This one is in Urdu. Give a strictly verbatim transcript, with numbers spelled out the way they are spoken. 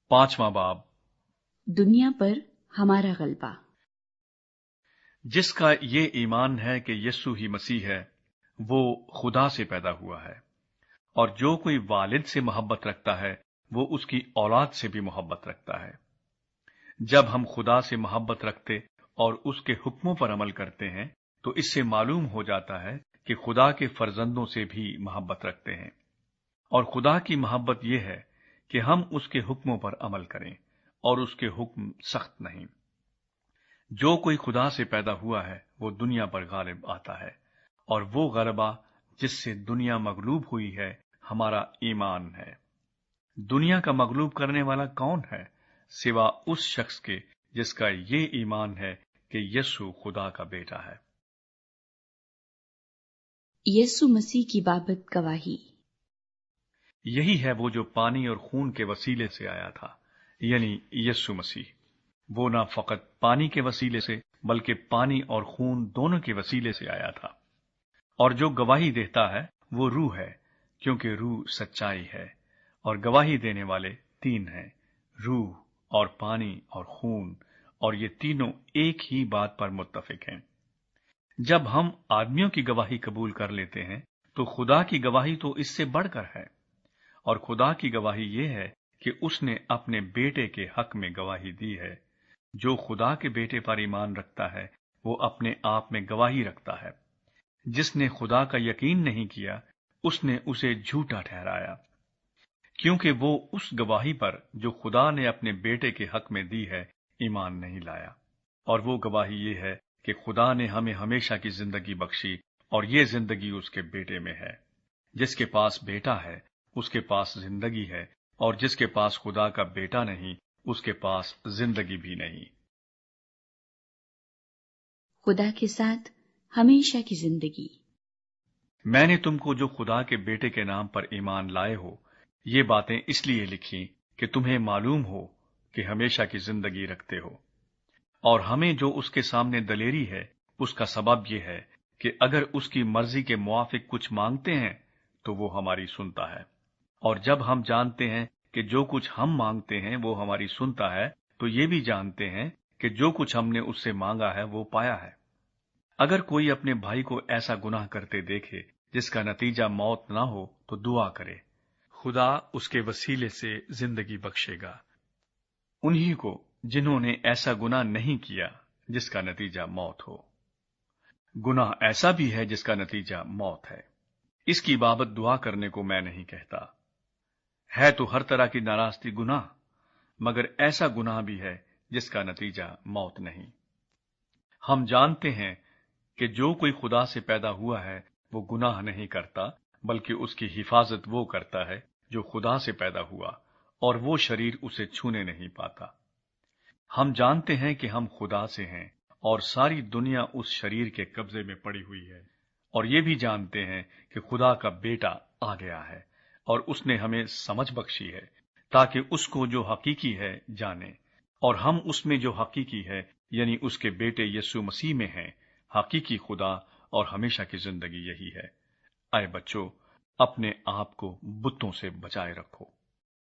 پانچواں باب، دنیا پر ہمارا غلبہ۔ جس کا یہ ایمان ہے کہ یسوع ہی مسیح ہے، وہ خدا سے پیدا ہوا ہے، اور جو کوئی والد سے محبت رکھتا ہے وہ اس کی اولاد سے بھی محبت رکھتا ہے۔ جب ہم خدا سے محبت رکھتے اور اس کے حکموں پر عمل کرتے ہیں تو اس سے معلوم ہو جاتا ہے کہ خدا کے فرزندوں سے بھی محبت رکھتے ہیں، اور خدا کی محبت یہ ہے کہ ہم اس کے حکموں پر عمل کریں، اور اس کے حکم سخت نہیں۔ جو کوئی خدا سے پیدا ہوا ہے وہ دنیا پر غالب آتا ہے، اور وہ غلبہ جس سے دنیا مغلوب ہوئی ہے ہمارا ایمان ہے۔ دنیا کا مغلوب کرنے والا کون ہے سوا اس شخص کے جس کا یہ ایمان ہے کہ یسوع خدا کا بیٹا ہے۔ یسوع مسیح کی بابت گواہی۔ یہی ہے وہ جو پانی اور خون کے وسیلے سے آیا تھا، یعنی یسوع مسیح۔ وہ نہ فقط پانی کے وسیلے سے بلکہ پانی اور خون دونوں کے وسیلے سے آیا تھا، اور جو گواہی دیتا ہے وہ روح ہے، کیونکہ روح سچائی ہے، اور گواہی دینے والے تین ہیں، روح اور پانی اور خون، اور یہ تینوں ایک ہی بات پر متفق ہیں۔ جب ہم آدمیوں کی گواہی قبول کر لیتے ہیں تو خدا کی گواہی تو اس سے بڑھ کر ہے، اور خدا کی گواہی یہ ہے کہ اس نے اپنے بیٹے کے حق میں گواہی دی ہے۔ جو خدا کے بیٹے پر ایمان رکھتا ہے وہ اپنے آپ میں گواہی رکھتا ہے۔ جس نے خدا کا یقین نہیں کیا اس نے اسے جھوٹا ٹھہرایا، کیونکہ وہ اس گواہی پر جو خدا نے اپنے بیٹے کے حق میں دی ہے ایمان نہیں لایا۔ اور وہ گواہی یہ ہے کہ خدا نے ہمیں ہمیشہ کی زندگی بخشی، اور یہ زندگی اس کے بیٹے میں ہے۔ جس کے پاس بیٹا ہے اس کے پاس زندگی ہے، اور جس کے پاس خدا کا بیٹا نہیں اس کے پاس زندگی بھی نہیں۔ خدا کے ساتھ ہمیشہ کی زندگی۔ میں نے تم کو جو خدا کے بیٹے کے نام پر ایمان لائے ہو یہ باتیں اس لیے لکھی کہ تمہیں معلوم ہو کہ ہمیشہ کی زندگی رکھتے ہو۔ اور ہمیں جو اس کے سامنے دلیری ہے اس کا سبب یہ ہے کہ اگر اس کی مرضی کے موافق کچھ مانگتے ہیں تو وہ ہماری سنتا ہے، اور جب ہم جانتے ہیں کہ جو کچھ ہم مانگتے ہیں وہ ہماری سنتا ہے تو یہ بھی جانتے ہیں کہ جو کچھ ہم نے اس سے مانگا ہے وہ پایا ہے۔ اگر کوئی اپنے بھائی کو ایسا گناہ کرتے دیکھے جس کا نتیجہ موت نہ ہو تو دعا کرے، خدا اس کے وسیلے سے زندگی بخشے گا۔ انہی کو جنہوں نے ایسا گناہ نہیں کیا جس کا نتیجہ موت ہو۔ گناہ ایسا بھی ہے جس کا نتیجہ موت ہے، اس کی بابت دعا کرنے کو میں نہیں کہتا۔ ہے تو ہر طرح کی ناراستی گناہ، مگر ایسا گناہ بھی ہے جس کا نتیجہ موت نہیں۔ ہم جانتے ہیں کہ جو کوئی خدا سے پیدا ہوا ہے وہ گناہ نہیں کرتا، بلکہ اس کی حفاظت وہ کرتا ہے جو خدا سے پیدا ہوا، اور وہ شریر اسے چھونے نہیں پاتا۔ ہم جانتے ہیں کہ ہم خدا سے ہیں، اور ساری دنیا اس شریر کے قبضے میں پڑی ہوئی ہے، اور یہ بھی جانتے ہیں کہ خدا کا بیٹا آ گیا ہے، اور اس نے ہمیں سمجھ بخشی ہے تاکہ اس کو جو حقیقی ہے جانے، اور ہم اس میں جو حقیقی ہے یعنی اس کے بیٹے یسوع مسیح میں ہیں۔ حقیقی خدا اور ہمیشہ کی زندگی یہی ہے۔ اے بچوں، اپنے آپ کو بتوں سے بچائے رکھو۔